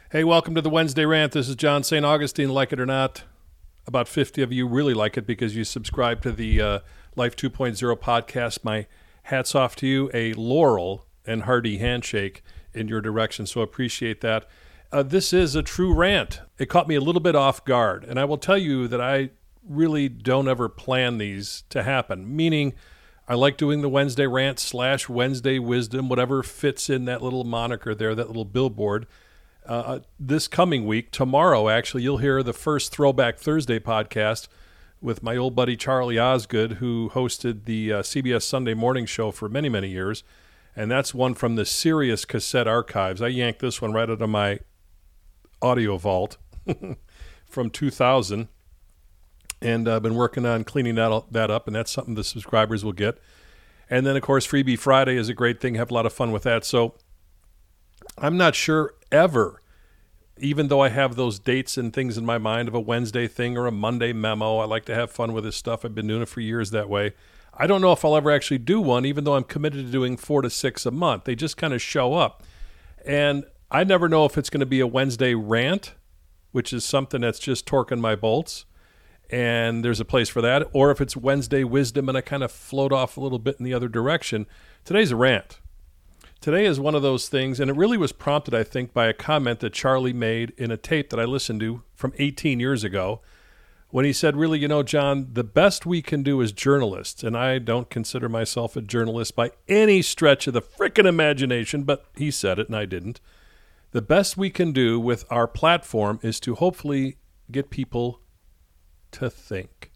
Hey, welcome to the Wednesday Rant. This is John St. Augustine. Like it or not, about 50 of you really like it because you subscribe to the Life 2.0 podcast. My hat's off to you. A laurel and hearty handshake in your direction, so appreciate that. This is a true rant. It caught me a little bit off guard, and I will tell you that I really don't ever plan these to happen, meaning I like doing the Wednesday Rant / Wednesday Wisdom, whatever fits in that little moniker there, that little billboard. This coming week, tomorrow actually, you'll hear the first Throwback Thursday podcast with my old buddy Charlie Osgood, who hosted the CBS Sunday morning show for many, many years. And that's one from the Sirius cassette archives. I yanked this one right out of my audio vault from 2000. And I've been working on cleaning that up, and that's something the subscribers will get. And then, of course, Freebie Friday is a great thing. Have a lot of fun with that. So I'm not sure ever, even though I have those dates and things in my mind of a Wednesday thing or a Monday memo. I like to have fun with this stuff. I've been doing it for years that way. I don't know if I'll ever actually do one, even though I'm committed to doing 4 to 6 a month. They just kind of show up. And I never know if it's going to be a Wednesday rant, which is something that's just torquing my bolts, and there's a place for that, or if it's Wednesday wisdom and I kind of float off a little bit in the other direction. Today's a rant. Today is one of those things, and it really was prompted, I think, by a comment that Charlie made in a tape that I listened to from 18 years ago when he said, really, John, the best we can do as journalists, and I don't consider myself a journalist by any stretch of the frickin' imagination, but he said it and I didn't. The best we can do with our platform is to hopefully get people to think,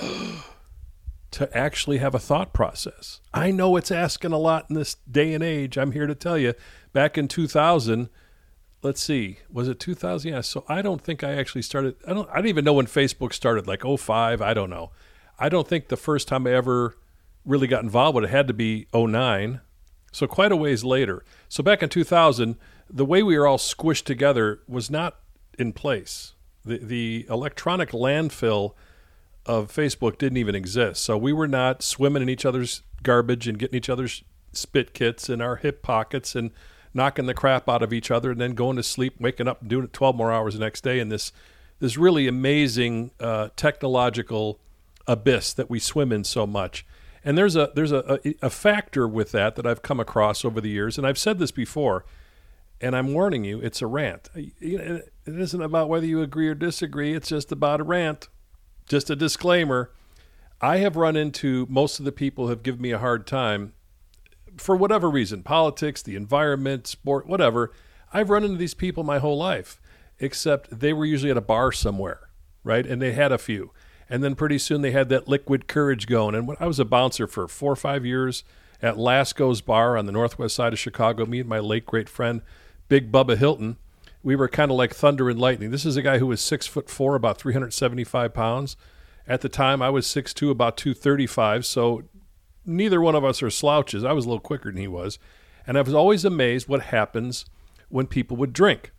to actually have a thought process. I know it's asking a lot in this day and age. I'm here to tell you, back in 2000, let's see, was it 2000? Yeah, so I don't think I actually started, I don't even know when Facebook started, like 05, I don't know. I don't think the first time I ever really got involved with it had to be 09, so quite a ways later. So back in 2000, the way we were all squished together was not in place. The electronic landfill of Facebook didn't even exist. So we were not swimming in each other's garbage and getting each other's spit kits in our hip pockets and knocking the crap out of each other and then going to sleep, waking up and doing it 12 more hours the next day in this really amazing technological abyss that we swim in so much. And there's a factor with that I've come across over the years, and I've said this before, and I'm warning you, it's a rant. It isn't about whether you agree or disagree. It's just about a rant. Just a disclaimer. I have run into most of the people who have given me a hard time for whatever reason, politics, the environment, sport, whatever. I've run into these people my whole life, except they were usually at a bar somewhere, right? And they had a few. And then pretty soon they had that liquid courage going. And when I was a bouncer for 4 or 5 years at Lasco's Bar on the northwest side of Chicago, me and my late great friend, Big Bubba Hilton, we were kind of like thunder and lightning. This is a guy who was 6'4", about 375 pounds. At the time, I was 6'2", about 235, so neither one of us are slouches. I was a little quicker than he was. And I was always amazed what happens when people would drink.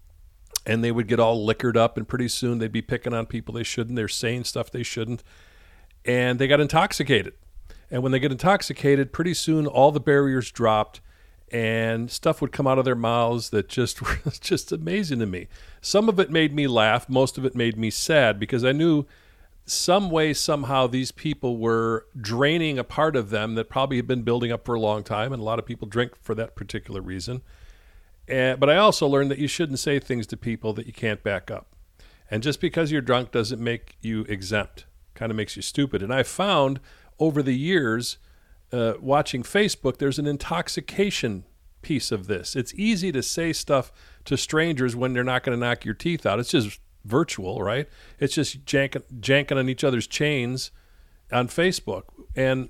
And they would get all liquored up, and pretty soon they'd be picking on people they shouldn't. They're saying stuff they shouldn't. And they got intoxicated. And when they get intoxicated, pretty soon all the barriers dropped, and stuff would come out of their mouths that just was just amazing to me. Some of it made me laugh. Most of it made me sad because I knew some way, somehow, these people were draining a part of them that probably had been building up for a long time, and a lot of people drink for that particular reason. But I also learned that you shouldn't say things to people that you can't back up. And just because you're drunk doesn't make you exempt. Kind of makes you stupid. And I found over the years, watching Facebook, there's an intoxication piece of this. It's easy to say stuff to strangers when they're not going to knock your teeth out. It's just virtual, right? It's just janking on each other's chains on Facebook. And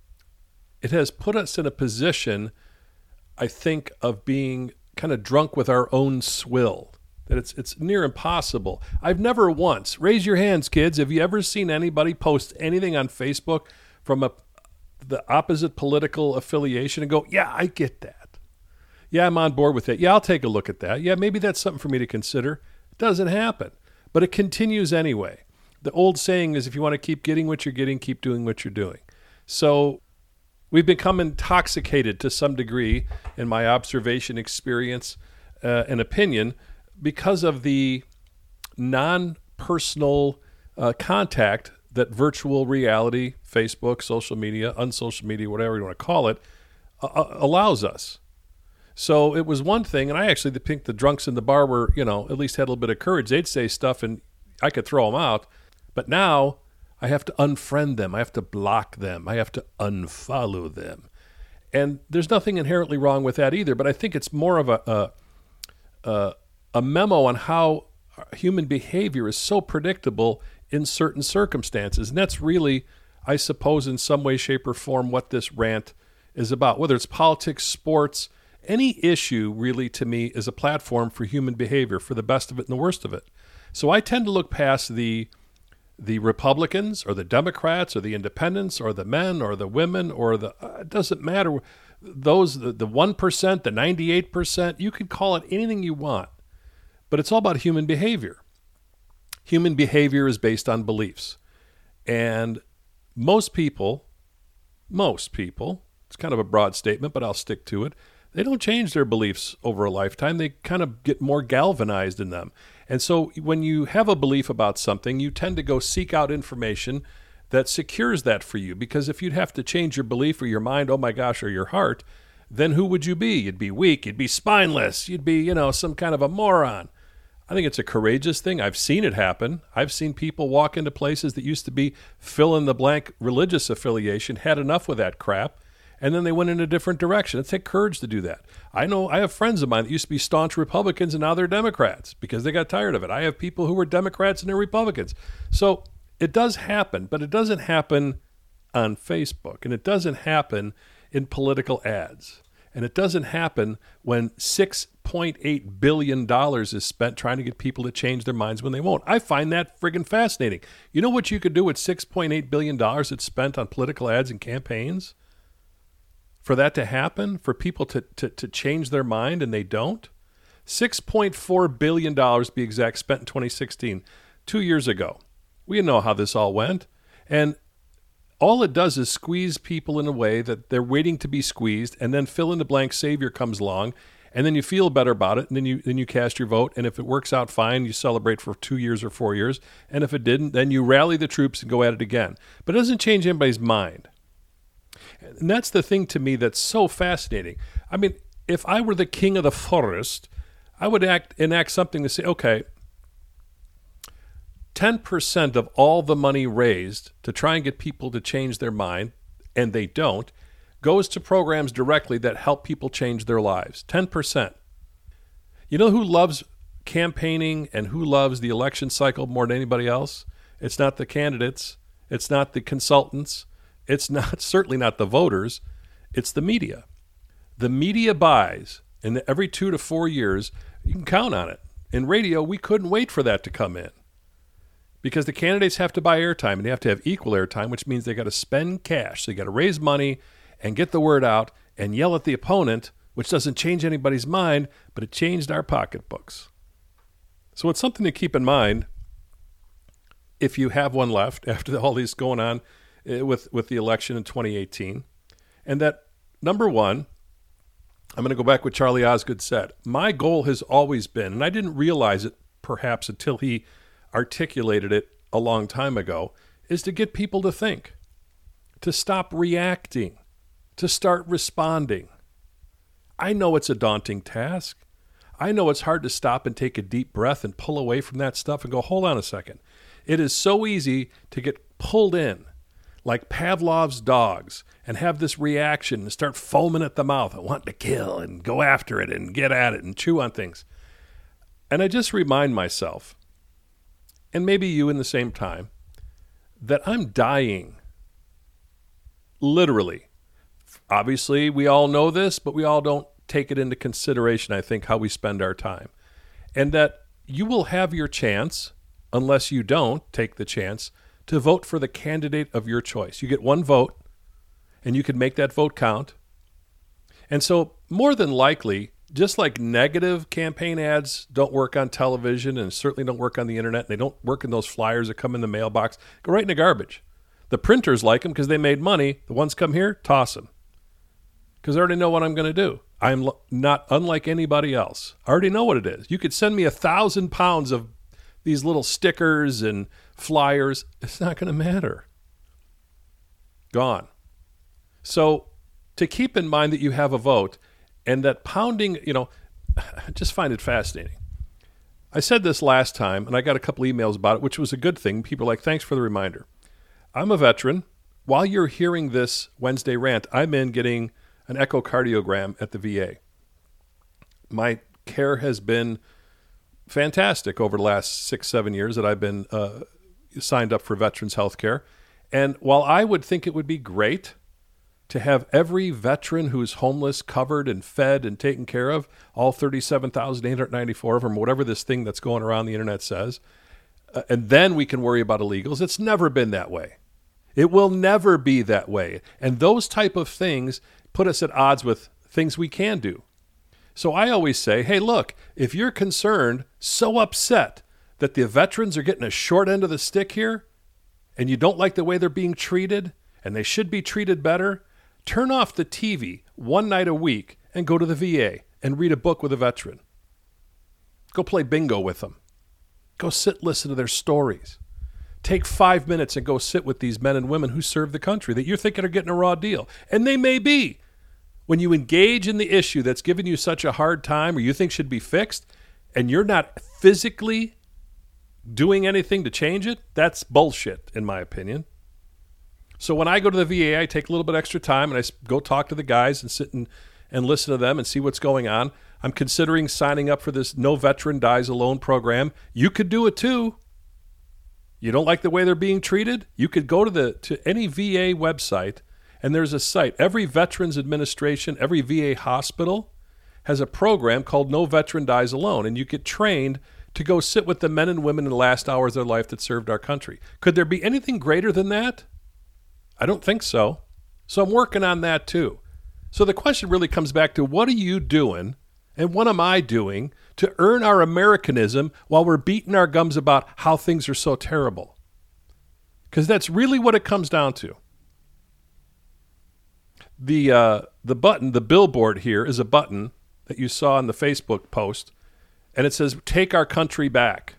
it has put us in a position, I think, of being kind of drunk with our own swill. That it's near impossible. I've never once, raise your hands, kids, have you ever seen anybody post anything on Facebook from the opposite political affiliation and go, yeah, I get that. Yeah, I'm on board with that. Yeah, I'll take a look at that. Yeah, maybe that's something for me to consider. It doesn't happen. But it continues anyway. The old saying is if you want to keep getting what you're getting, keep doing what you're doing. So we've become intoxicated to some degree, in my observation, experience, and opinion, because of the non-personal contact that virtual reality, Facebook, social media, unsocial media, whatever you want to call it, allows us. So it was one thing, and I actually think the drunks in the bar were, at least had a little bit of courage. They'd say stuff and I could throw them out. But now I have to unfriend them. I have to block them. I have to unfollow them. And there's nothing inherently wrong with that either, but I think it's more of a memo on how human behavior is so predictable in certain circumstances. And that's really, I suppose, in some way, shape, or form what this rant is about. Whether it's politics, sports, any issue really to me is a platform for human behavior, for the best of it and the worst of it. So I tend to look past the Republicans or the Democrats or the independents or the men or the women or it doesn't matter. Those, the 1%, the 98%, you can call it anything you want. But it's all about human behavior. Human behavior is based on beliefs. And most people, it's kind of a broad statement, but I'll stick to it, they don't change their beliefs over a lifetime. They kind of get more galvanized in them. And so when you have a belief about something, you tend to go seek out information that secures that for you. Because if you'd have to change your belief or your mind, oh my gosh, or your heart, then who would you be? You'd be weak. You'd be spineless. You'd be, some kind of a moron. I think it's a courageous thing. I've seen it happen. I've seen people walk into places that used to be fill-in-the-blank religious affiliation, had enough with that crap, and then they went in a different direction. It takes courage to do that. I have friends of mine that used to be staunch Republicans, and now they're Democrats because they got tired of it. I have people who were Democrats and they're Republicans. So it does happen, but it doesn't happen on Facebook, and it doesn't happen in political ads. And it doesn't happen when $6.8 billion is spent trying to get people to change their minds when they won't. I find that friggin' fascinating. You know what you could do with $6.8 billion that's spent on political ads and campaigns? For that to happen, for people to change their mind and they don't? $6.4 billion, to be exact, spent in 2016, 2 years ago. We know how this all went. And all it does is squeeze people in a way that they're waiting to be squeezed, and then fill-in-the-blank savior comes along, and then you feel better about it, and then you cast your vote, and if it works out fine, you celebrate for 2 years or 4 years, and if it didn't, then you rally the troops and go at it again. But it doesn't change anybody's mind. And that's the thing to me that's so fascinating. I mean, if I were the king of the forest, I would enact something to say, okay, 10% of all the money raised to try and get people to change their mind, and they don't, goes to programs directly that help people change their lives. 10%. You know who loves campaigning and who loves the election cycle more than anybody else? It's not the candidates. It's not the consultants. It's certainly not the voters. It's the media. The media buys, and every 2 to 4 years, you can count on it. In radio, we couldn't wait for that to come in. Because the candidates have to buy airtime, and they have to have equal airtime, which means they got to spend cash. So you got to raise money and get the word out and yell at the opponent, which doesn't change anybody's mind, but it changed our pocketbooks. So it's something to keep in mind if you have one left after all these going on with the election in 2018. And that, number one, I'm going to go back what Charlie Osgood said. My goal has always been, and I didn't realize it perhaps until he articulated it a long time ago, is to get people to think, to stop reacting, to start responding. I know it's a daunting task. I know it's hard to stop and take a deep breath and pull away from that stuff and go, hold on a second. It is so easy to get pulled in like Pavlov's dogs and have this reaction and start foaming at the mouth and want to kill and go after it and get at it and chew on things. And I just remind myself, and maybe you in the same time, that I'm dying. Literally. Obviously, we all know this, but we all don't take it into consideration, I think, how we spend our time. And that you will have your chance, unless you don't take the chance, to vote for the candidate of your choice. You get one vote, and you can make that vote count. And so, more than likely, just like negative campaign ads don't work on television and certainly don't work on the internet, and they don't work in those flyers that come in the mailbox, go right in the garbage. The printers like them because they made money. The ones come here, toss them. Because I already know what I'm going to do. I'm not unlike anybody else. I already know what it is. You could send me 1,000 pounds of these little stickers and flyers. It's not going to matter. Gone. So to keep in mind that you have a vote and that pounding, I just find it fascinating. I said this last time, and I got a couple emails about it, which was a good thing. People are like, thanks for the reminder. I'm a veteran. While you're hearing this Wednesday rant, I'm in getting an echocardiogram at the VA. My care has been fantastic over the last 6-7 years that I've been signed up for veterans health care. And while I would think it would be great to have every veteran who's homeless covered and fed and taken care of, all 37,894 of them, whatever this thing that's going around the internet says, and then we can worry about illegals, it's never been that way. It will never be that way. And those type of things put us at odds with things we can do. So I always say, hey, look, if you're concerned, so upset that the veterans are getting a short end of the stick here, and you don't like the way they're being treated, and they should be treated better, turn off the TV one night a week and go to the VA and read a book with a veteran. Go play bingo with them. Go sit, listen to their stories. Take 5 minutes and go sit with these men and women who serve the country that you're thinking are getting a raw deal. And they may be. When you engage in the issue that's giving you such a hard time or you think should be fixed, and you're not physically doing anything to change it, that's bullshit, in my opinion. So when I go to the VA, I take a little bit extra time and I go talk to the guys and sit and listen to them and see what's going on. I'm considering signing up for this No Veteran Dies Alone program. You could do it too. You don't like the way they're being treated? You could go to any VA website, and there's a site. Every Veterans Administration, every VA hospital has a program called No Veteran Dies Alone, and you get trained to go sit with the men and women in the last hours of their life that served our country. Could there be anything greater than that? I don't think so. So I'm working on that too. So the question really comes back to, what are you doing and what am I doing to earn our Americanism while we're beating our gums about how things are so terrible? Because that's really what it comes down to. The button, the billboard here is a button that you saw in the Facebook post, and it says, "Take our country back,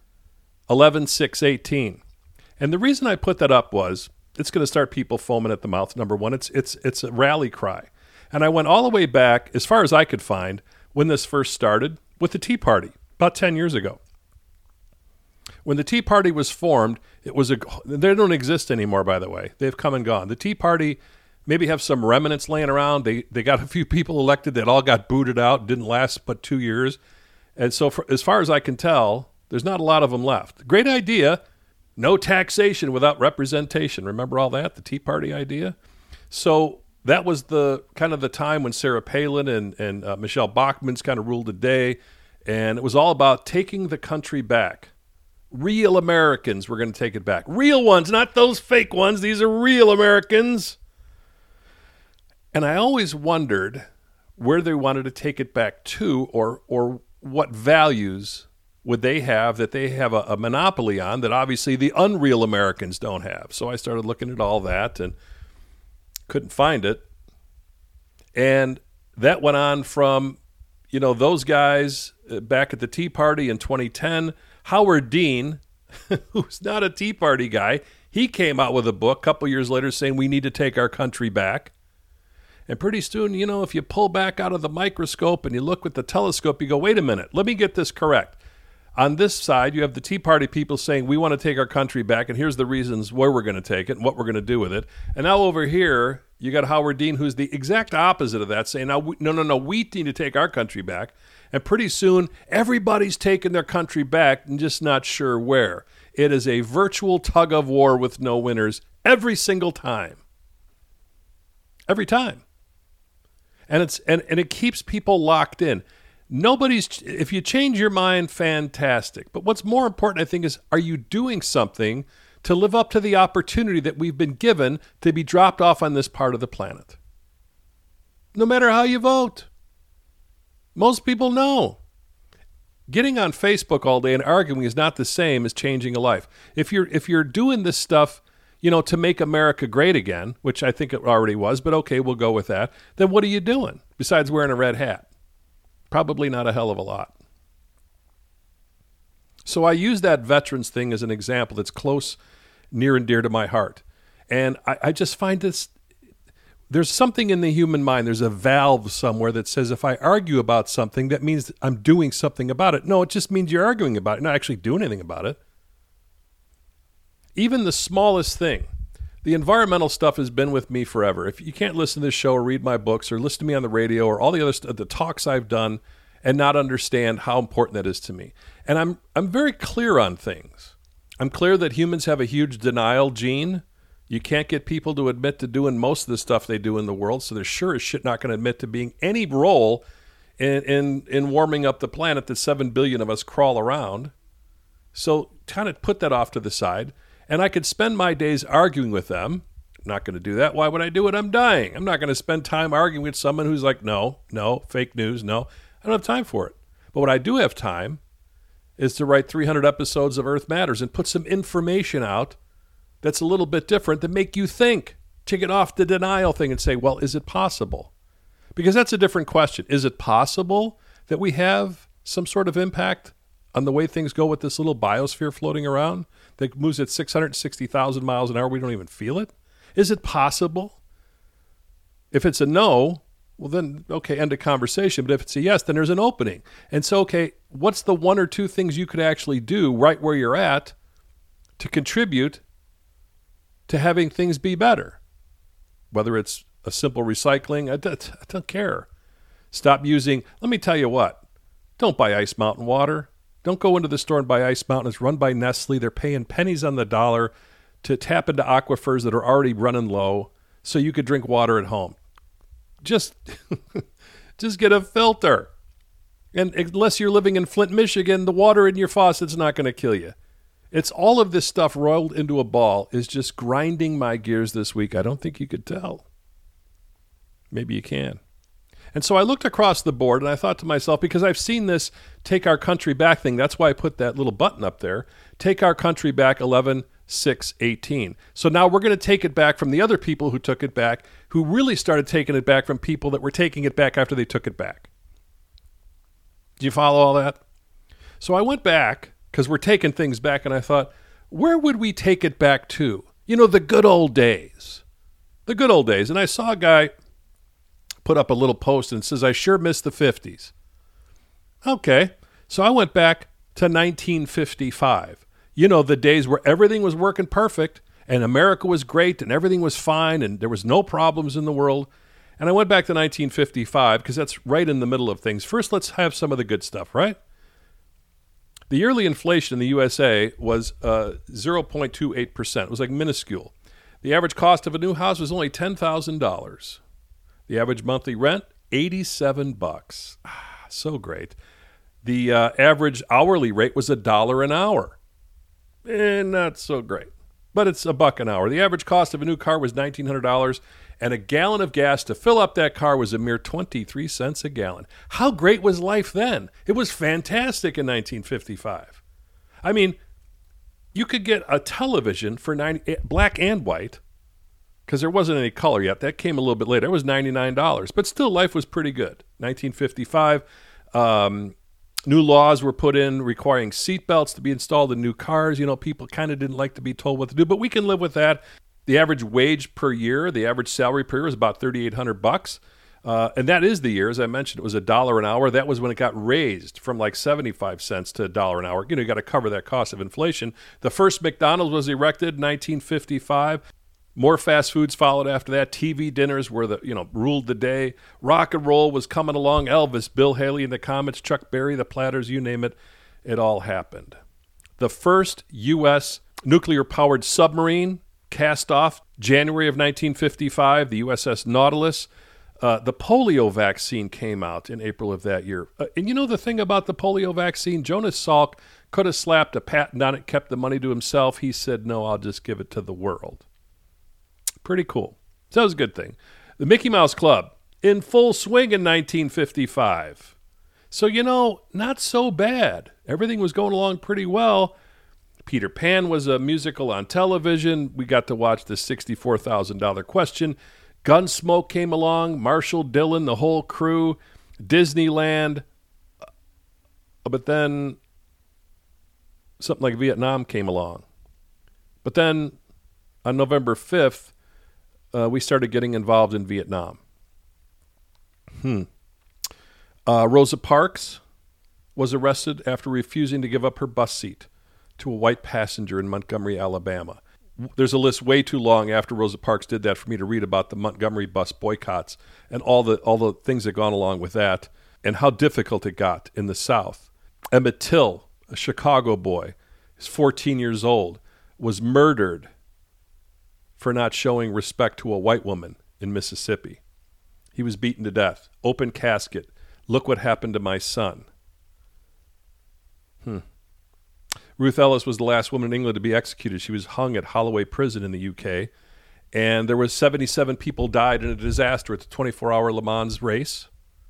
11/6/18." And the reason I put that up was, it's going to start people foaming at the mouth. Number one, it's a rally cry. And I went all the way back, as far as I could find, when this first started, with the Tea Party, about 10 years ago. When the Tea Party was formed, they don't exist anymore, by the way. They've come and gone. The Tea Party maybe have some remnants laying around. They got a few people elected that all got booted out, didn't last but 2 years. And so as far as I can tell, there's not a lot of them left. Great idea. No taxation without representation. Remember all that, the Tea Party idea? So that was the kind of the time when Sarah Palin and Michelle Bachmann's kind of ruled the day. And it was all about taking the country back. Real Americans were going to take it back. Real ones, not those fake ones. These are real Americans. And I always wondered where they wanted to take it back to, or what values would they have that they have a monopoly on that obviously the unreal Americans don't have. So I started looking at all that and couldn't find it. And that went on from, those guys back at the Tea Party in 2010. Howard Dean, who's not a Tea Party guy, he came out with a book a couple years later saying we need to take our country back. And pretty soon, if you pull back out of the microscope and you look with the telescope, you go, wait a minute, let me get this correct. On this side, you have the Tea Party people saying we want to take our country back, and here's the reasons where we're going to take it and what we're going to do with it. And now over here, you got Howard Dean, who's the exact opposite of that, saying, no, we need to take our country back. And pretty soon, everybody's taking their country back and just not sure where. It is a virtual tug of war with no winners every single time. Every time. And it keeps people locked in. If you change your mind, fantastic. But what's more important, I think, is, are you doing something to live up to the opportunity that we've been given to be dropped off on this part of the planet? No matter how you vote. Most people know. Getting on Facebook all day and arguing is not the same as changing a life. If you're doing this stuff, to make America great again, which I think it already was, but okay, we'll go with that, then what are you doing? besides wearing a red hat? Probably not a hell of a lot. So I use that veterans thing as an example that's close, near and dear to my heart. And I just find this, there's something in the human mind, there's a valve somewhere that says if I argue about something, that means I'm doing something about it. No, it just means you're arguing about it, not actually doing anything about it. Even the smallest thing. The environmental stuff has been with me forever. If you can't listen to this show or read my books or listen to me on the radio or all the other the talks I've done and not understand how important that is to me. And I'm very clear on things. I'm clear that humans have a huge denial gene. You can't get people to admit to doing most of the stuff they do in the world, so they're sure as shit not going to admit to being any role in warming up the planet that 7 billion of us crawl around. So kind of put that off to the side. And I could spend my days arguing with them. I'm not going to do that. Why would I do it? I'm dying. I'm not going to spend time arguing with someone who's like, no, fake news, no. I don't have time for it. But what I do have time is to write 300 episodes of Earth Matters and put some information out that's a little bit different that make you think, to get off the denial thing and say, well, is it possible? Because that's a different question. Is it possible that we have some sort of impact on the way things go with this little biosphere floating around that moves at 660,000 miles an hour? We don't even feel it. Is it possible? If it's a no, well then, okay, end of conversation. But if it's a yes, then there's an opening. And so, okay, what's the one or two things you could actually do right where you're at to contribute to having things be better? Whether it's a simple recycling, I don't care. Stop using, let me tell you what, don't buy Ice Mountain water. Don't go into the store and buy Ice Mountain. It's run by Nestle. They're paying pennies on the dollar to tap into aquifers that are already running low so you could drink water at home. Just get a filter. And unless you're living in Flint, Michigan, the water in your faucet's not going to kill you. It's all of this stuff rolled into a ball is just grinding my gears this week. I don't think you could tell. Maybe you can. And so I looked across the board and I thought to myself, because I've seen this Take Our Country Back thing, that's why I put that little button up there, Take Our Country Back 11/6/18. So now we're going to take it back from the other people who took it back, who really started taking it back from people that were taking it back after they took it back. Do you follow all that? So I went back, because we're taking things back, and I thought, where would we take it back to? You know, the good old days. The good old days. And I saw a guy put up a little post and says, I sure miss the 50s. Okay, so I went back to 1955. You know, the days where everything was working perfect and America was great and everything was fine and there was no problems in the world. And I went back to 1955 because that's right in the middle of things. First, let's have some of the good stuff, right? The yearly inflation in the USA was 0.28%. It was like minuscule. The average cost of a new house was only $10,000. The average monthly rent, $87. So great. The average hourly rate was $1 an hour. Not so great, but it's $1 an hour. The average cost of a new car was $1,900, and a gallon of gas to fill up that car was a mere 23 cents a gallon. How great was life then? It was fantastic in 1955. I mean, you could get a television for black and white, because there wasn't any color yet. That came a little bit later. It was $99, but still life was pretty good. 1955, new laws were put in requiring seatbelts to be installed in new cars. You know, people kind of didn't like to be told what to do, but we can live with that. The average wage per year, the average salary per year was about $3,800. And that is the year, as I mentioned, it was $1 an hour. That was when it got raised from like 75 cents to $1 an hour. You know, you got to cover that cost of inflation. The first McDonald's was erected in 1955. More fast foods followed after that. TV dinners were ruled the day. Rock and roll was coming along. Elvis, Bill Haley and the Comets, Chuck Berry, the Platters, you name it. It all happened. The first U.S. nuclear-powered submarine cast off January of 1955, the USS Nautilus. The polio vaccine came out in April of that year. And you know the thing about the polio vaccine? Jonas Salk could have slapped a patent on it, kept the money to himself. He said, no, I'll just give it to the world. Pretty cool. So that was a good thing. The Mickey Mouse Club in full swing in 1955. So, you know, not so bad. Everything was going along pretty well. Peter Pan was a musical on television. We got to watch the $64,000 question Gunsmoke came along, Marshall Dillon, the whole crew, Disneyland. But then something like Vietnam came along. But then on November 5th, we started getting involved in Vietnam. Rosa Parks was arrested after refusing to give up her bus seat to a white passenger in Montgomery, Alabama. There's a list way too long after Rosa Parks did that for me to read about the Montgomery bus boycotts and all the things that gone along with that and how difficult it got in the South. Emmett Till, a Chicago boy, is 14 years old, was murdered for not showing respect to a white woman in Mississippi. He was beaten to death. Open casket. Look what happened to my son. Ruth Ellis was the last woman in England to be executed. She was hung at Holloway Prison in the UK. And there was 77 people died in a disaster at the 24-hour Le Mans race.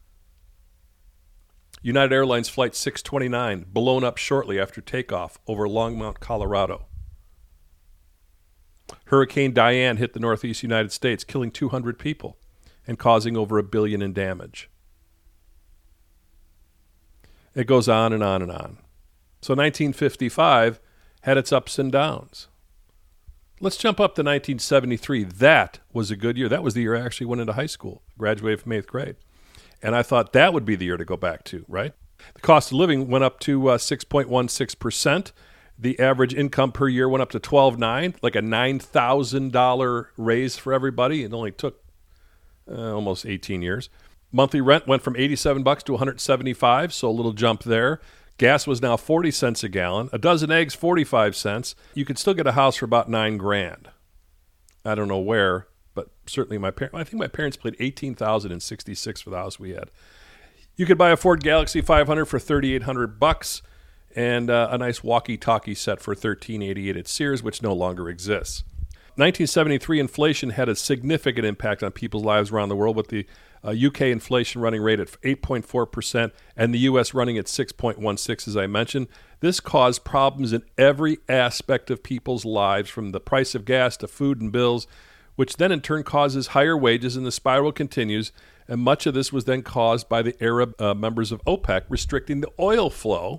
United Airlines Flight 629 blown up shortly after takeoff over Longmont, Colorado. Hurricane Diane hit the northeast United States, killing 200 people and causing over $1 billion in damage. It goes on and on and on. So 1955 had its ups and downs. Let's jump up to 1973. That was a good year. That was the year I actually went into high school, graduated from 8th grade. And I thought that would be the year to go back to, right? The cost of living went up to 6.16%. The average income per year went up to $12,900, like a $9,000 raise for everybody. It only took almost 18 years. Monthly rent went from $87 to $175, so a little jump there. Gas was now 40 cents a gallon. A dozen eggs, 45 cents. You could still get a house for about $9,000. I don't know where, but certainly I think my parents paid $18,066 for the house we had. You could buy a Ford Galaxy 500 for $3,800 and a nice walkie-talkie set for $1,388 at Sears, which no longer exists. 1973 inflation had a significant impact on people's lives around the world, with the UK inflation running rate at 8.4% and the U.S. running at 6.16%, as I mentioned. This caused problems in every aspect of people's lives, from the price of gas to food and bills, which then in turn causes higher wages, and the spiral continues. And much of this was then caused by the Arab members of OPEC restricting the oil flow.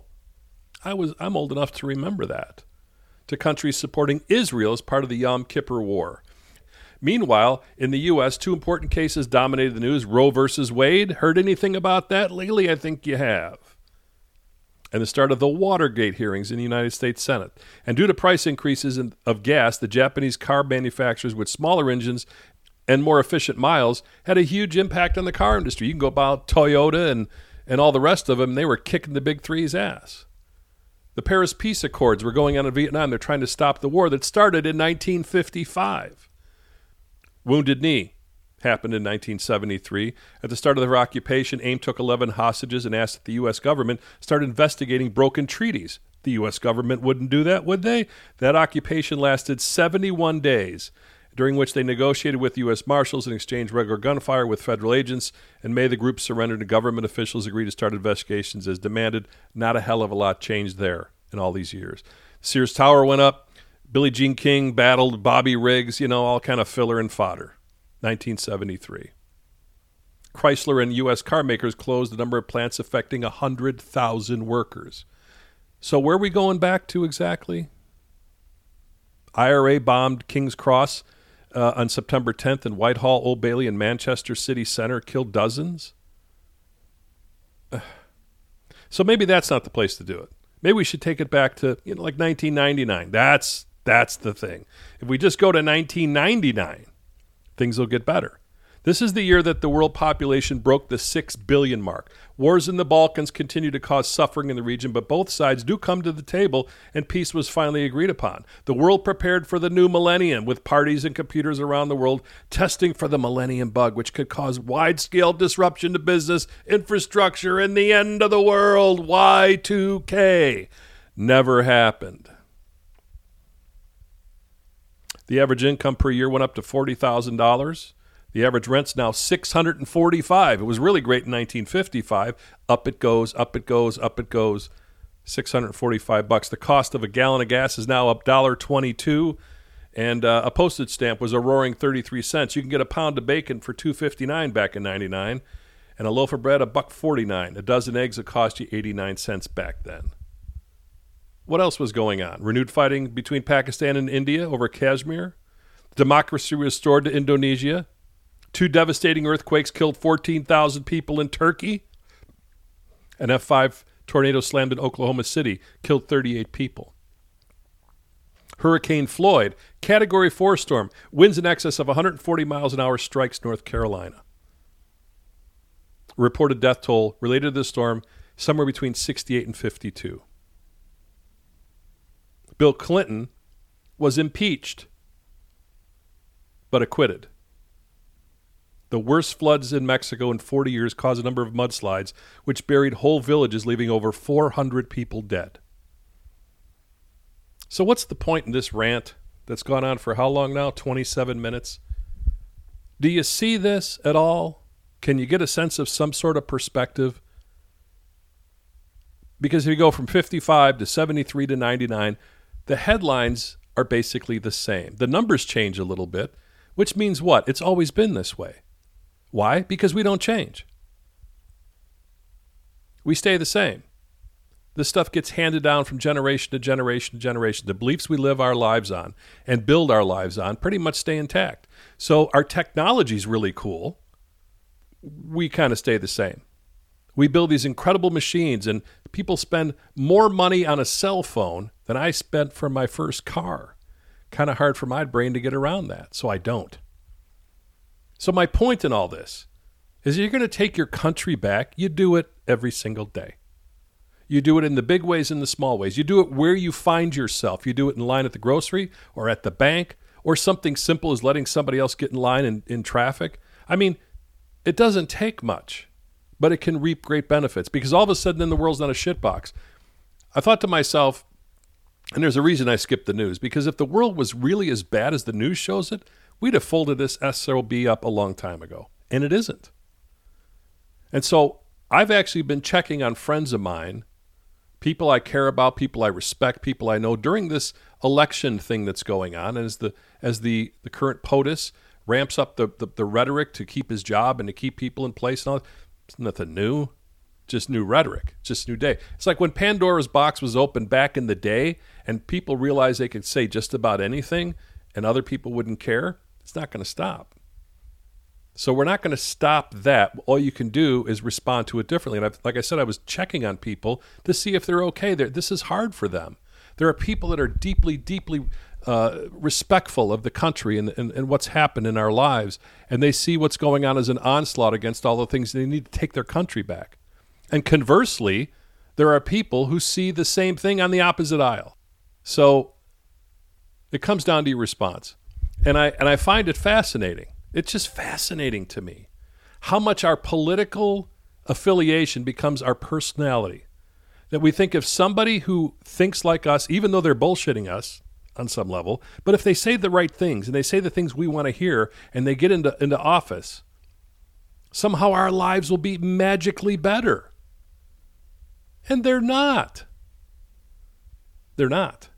I'm old enough to remember that, to countries supporting Israel as part of the Yom Kippur War. Meanwhile, in the U.S., two important cases dominated the news. Roe versus Wade. Heard anything about that lately? I think you have. And the start of the Watergate hearings in the United States Senate. And due to price increases of gas, the Japanese car manufacturers with smaller engines and more efficient miles had a huge impact on the car industry. You can go about Toyota and all the rest of them. They were kicking the big three's ass. The Paris Peace Accords were going on in Vietnam. They're trying to stop the war that started in 1955. Wounded Knee happened in 1973. At the start of their occupation, AIM took 11 hostages and asked that the U.S. government start investigating broken treaties. The U.S. government wouldn't do that, would they? That occupation lasted 71 days, during which they negotiated with U.S. Marshals and exchanged regular gunfire with federal agents. In May, the group surrendered and government officials agreed to start investigations as demanded. Not a hell of a lot changed there in all these years. Sears Tower went up. Billie Jean King battled Bobby Riggs, all kind of filler and fodder. 1973. Chrysler and U.S. car makers closed a number of plants, affecting 100,000 workers. So where are we going back to exactly? IRA bombed King's Cross on September 10th, and Whitehall, Old Bailey, and Manchester City Centre killed dozens. So maybe that's not the place to do it. Maybe we should take it back to like 1999. That's the thing. If we just go to 1999, things will get better. This is the year that the world population broke the 6 billion mark. Wars in the Balkans continue to cause suffering in the region, but both sides do come to the table, and peace was finally agreed upon. The world prepared for the new millennium, with parties and computers around the world testing for the millennium bug, which could cause wide-scale disruption to business, infrastructure, and the end of the world. Y2K. Never happened. The average income per year went up to $40,000. The average rent's now $645. It was really great in 1955. Up it goes, up it goes, up it goes. $645. The cost of a gallon of gas is now up $1.22. And a postage stamp was a roaring 33 cents. You can get a pound of bacon for $2.59 back in 99, and a loaf of bread $1.49. A dozen eggs that cost you 89 cents back then. What else was going on? Renewed fighting between Pakistan and India over Kashmir. Democracy restored to Indonesia. 2 devastating earthquakes killed 14,000 people in Turkey. An F5 tornado slammed in Oklahoma City, killed 38 people. Hurricane Floyd, Category 4 storm, winds in excess of 140 miles an hour, strikes North Carolina. Reported death toll related to the storm, somewhere between 68 and 52. Bill Clinton was impeached, but acquitted. The worst floods in Mexico in 40 years caused a number of mudslides, which buried whole villages, leaving over 400 people dead. So what's the point in this rant that's gone on for how long now? 27 minutes. Do you see this at all? Can you get a sense of some sort of perspective? Because if you go from 55 to 73 to 99, the headlines are basically the same. The numbers change a little bit, which means what? It's always been this way. Why? Because we don't change. We stay the same. This stuff gets handed down from generation to generation to generation. The beliefs we live our lives on and build our lives on pretty much stay intact. So our technology's really cool. We kind of stay the same. We build these incredible machines, and people spend more money on a cell phone than I spent for my first car. Kind of hard for my brain to get around that, so I don't. So my point in all this is you're going to take your country back. You do it every single day. You do it in the big ways and the small ways. You do it where you find yourself. You do it in line at the grocery or at the bank or something simple as letting somebody else get in line in traffic. I mean, it doesn't take much, but it can reap great benefits because all of a sudden then the world's not a shitbox. I thought to myself, and there's a reason I skipped the news, because if the world was really as bad as the news shows it, we'd have folded this SOB up a long time ago, and it isn't. And so I've actually been checking on friends of mine, people I care about, people I respect, people I know during this election thing that's going on. And as the current POTUS ramps up the rhetoric to keep his job and to keep people in place and all, it's nothing new, just new rhetoric, just new day. It's like when Pandora's box was opened back in the day and people realized they could say just about anything and other people wouldn't care. It's not going to stop. So we're not going to stop that. All you can do is respond to it differently. And like I said, I was checking on people to see if they're okay. This is hard for them. There are people that are deeply, deeply respectful of the country and what's happened in our lives. And they see what's going on as an onslaught against all the things. They need to take their country back. And conversely, there are people who see the same thing on the opposite aisle. So it comes down to your response. And I find it fascinating. It's just fascinating to me how much our political affiliation becomes our personality. That we think of somebody who thinks like us, even though they're bullshitting us on some level, but if they say the right things and they say the things we want to hear and they get into office, somehow our lives will be magically better. And they're not. They're not.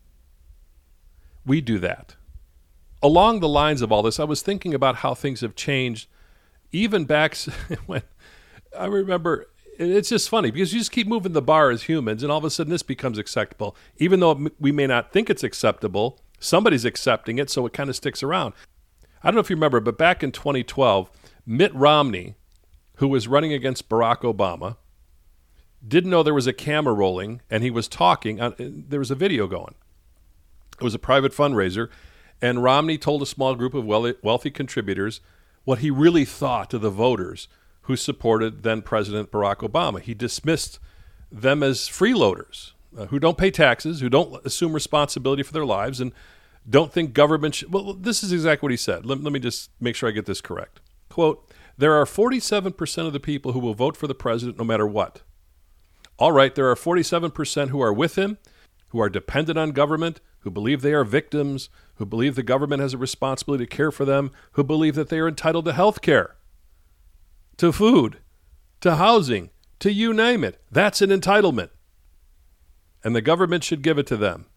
We do that. Along the lines of all this, I was thinking about how things have changed even back when I remember, it's just funny because you just keep moving the bar as humans and all of a sudden this becomes acceptable. Even though we may not think it's acceptable, somebody's accepting it, so it kind of sticks around. I don't know if you remember, but back in 2012, Mitt Romney, who was running against Barack Obama, didn't know there was a camera rolling and he was talking. There was a video going. It was a private fundraiser. And Romney told a small group of wealthy contributors what he really thought to the voters who supported then-President Barack Obama. He dismissed them as freeloaders who don't pay taxes, who don't assume responsibility for their lives, and don't think government should... Well, this is exactly what he said. Let me just make sure I get this correct. Quote, "There are 47% of the people who will vote for the president no matter what. All right, there are 47% who are with him, who are dependent on government, who believe they are victims, who believe the government has a responsibility to care for them, who believe that they are entitled to health care, to food, to housing, to you name it. That's an entitlement. And the government should give it to them.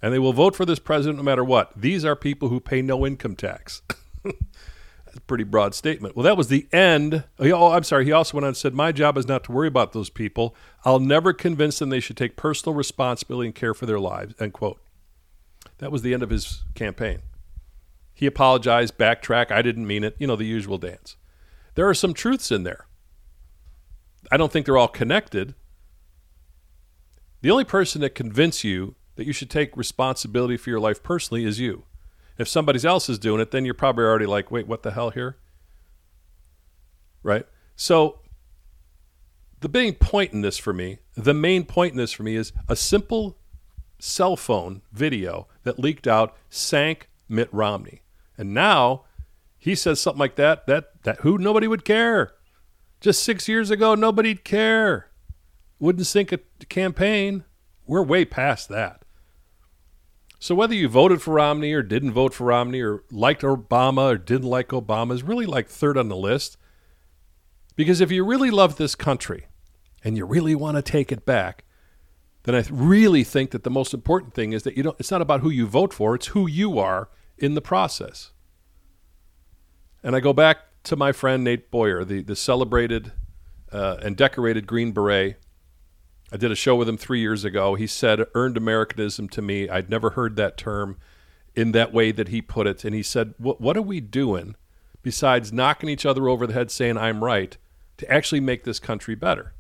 And they will vote for this president no matter what. These are people who pay no income tax. That's a pretty broad statement. Well, that was the end. Oh, I'm sorry. He also went on and said, my job is not to worry about those people. I'll never convince them they should take personal responsibility and care for their lives, end quote. That was the end of his campaign. He apologized, backtrack. I didn't mean it. The usual dance. There are some truths in there. I don't think they're all connected. The only person that convince you that you should take responsibility for your life personally is you. If somebody else is doing it, then you're probably already like, wait, what the hell here? Right? So the main point in this for me is a simple cell phone video that leaked out sank Mitt Romney. And now he says something like that who nobody would care. Just 6 years ago, nobody'd care. Wouldn't sink a campaign. We're way past that. So whether you voted for Romney or didn't vote for Romney or liked Obama or didn't like Obama is really like third on the list. Because if you really love this country and you really want to take it back, then I really think that the most important thing is that it's not about who you vote for, it's who you are in the process. And I go back to my friend Nate Boyer, the celebrated and decorated Green Beret. I did a show with him 3 years ago. He said earned Americanism to me. I'd never heard that term in that way that he put it. And he said, what are we doing besides knocking each other over the head saying I'm right to actually make this country better?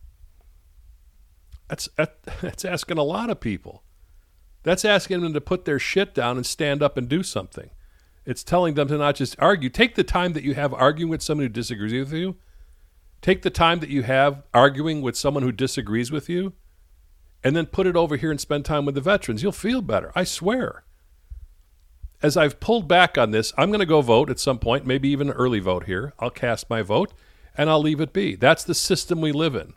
That's asking a lot of people. That's asking them to put their shit down and stand up and do something. It's telling them to not just argue. Take the time that you have arguing with someone who disagrees with you. Take the time that you have arguing with someone who disagrees with you, and then put it over here and spend time with the veterans. You'll feel better, I swear. As I've pulled back on this, I'm going to go vote at some point, maybe even an early vote here. I'll cast my vote, and I'll leave it be. That's the system we live in.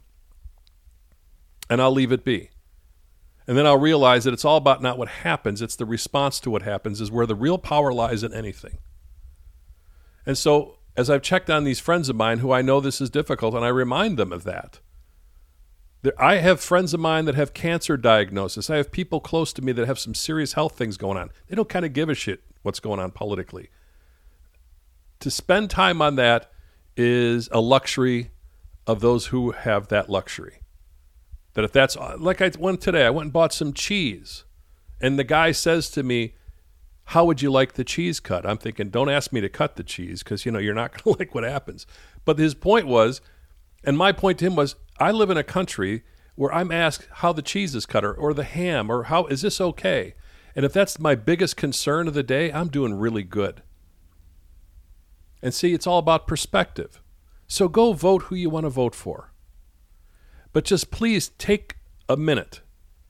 And I'll leave it be. And then I'll realize that it's all about not what happens, it's the response to what happens is where the real power lies in anything. And so, as I've checked on these friends of mine who I know this is difficult, and I remind them of that. I have friends of mine that have cancer diagnosis. I have people close to me that have some serious health things going on. They don't kind of give a shit what's going on politically. To spend time on that is a luxury of those who have that luxury. That if that's, like I went today, I went and bought some cheese. And the guy says to me, how would you like the cheese cut? I'm thinking, don't ask me to cut the cheese because, you're not going to like what happens. But his point was, and my point to him was, I live in a country where I'm asked how the cheese is cut or the ham or how is this okay? And if that's my biggest concern of the day, I'm doing really good. And see, it's all about perspective. So go vote who you want to vote for. But just please take a minute.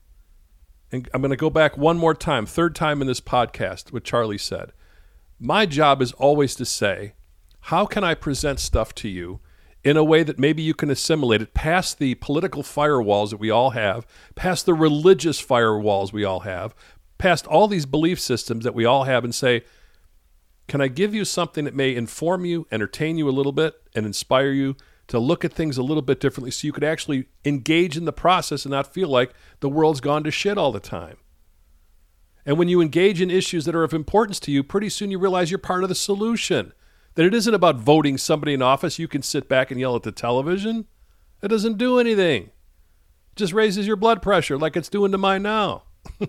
And I'm going to go back one more time, third time in this podcast, what Charlie said. My job is always to say, how can I present stuff to you in a way that maybe you can assimilate it past the political firewalls that we all have, past the religious firewalls we all have, past all these belief systems that we all have and say, can I give you something that may inform you, entertain you a little bit, and inspire you to look at things a little bit differently so you could actually engage in the process and not feel like the world's gone to shit all the time. And when you engage in issues that are of importance to you, pretty soon you realize you're part of the solution. That it isn't about voting somebody in office you can sit back and yell at the television. It doesn't do anything. It just raises your blood pressure like it's doing to mine now.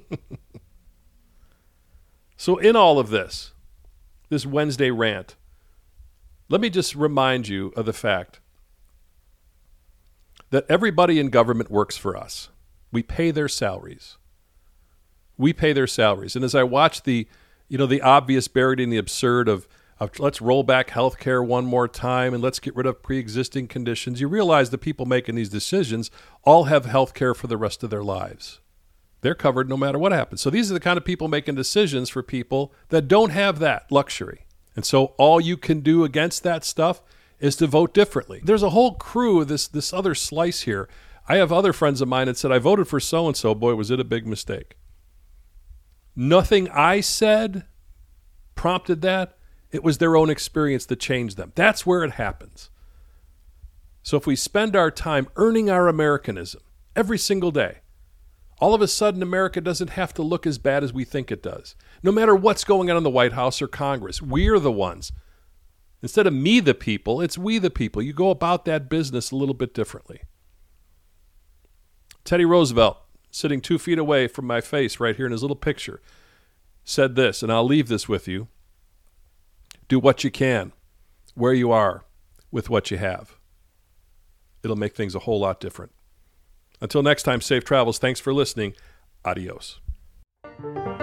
So in all of this Wednesday rant, let me just remind you of the fact that everybody in government works for us. We pay their salaries. And as I watch the obvious buried in the absurd of let's roll back healthcare one more time and let's get rid of pre-existing conditions, you realize the people making these decisions all have healthcare for the rest of their lives. They're covered no matter what happens. So these are the kind of people making decisions for people that don't have that luxury. And so all you can do against that stuff is to vote differently. There's a whole crew of this other slice here. I have other friends of mine that said, I voted for so-and-so. Boy, was it a big mistake. Nothing I said prompted that. It was their own experience that changed them. That's where it happens. So if we spend our time earning our Americanism every single day, all of a sudden America doesn't have to look as bad as we think it does. No matter what's going on in the White House or Congress, we're the ones. Instead of me the people, it's we the people. You go about that business a little bit differently. Teddy Roosevelt, sitting 2 feet away from my face right here in his little picture, said this, and I'll leave this with you. Do what you can, where you are, with what you have. It'll make things a whole lot different. Until next time, safe travels. Thanks for listening. Adios.